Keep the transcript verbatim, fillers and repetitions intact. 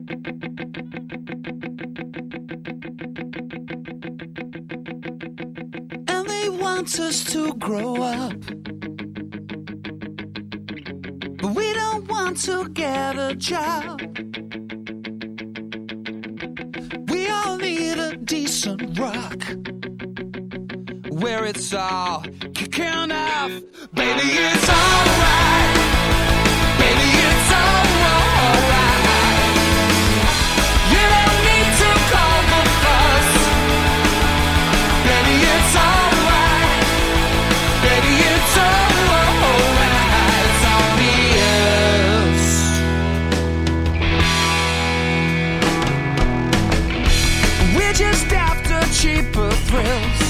And they want us to grow up, but we don't want to get a job. We all need a decent rock where it's all kicking off. Baby, it's alright. Baby, it's alright. You don't need to call the fuss. Baby, it's alright. Baby, it's alright. It's obvious. We're just after cheaper thrills.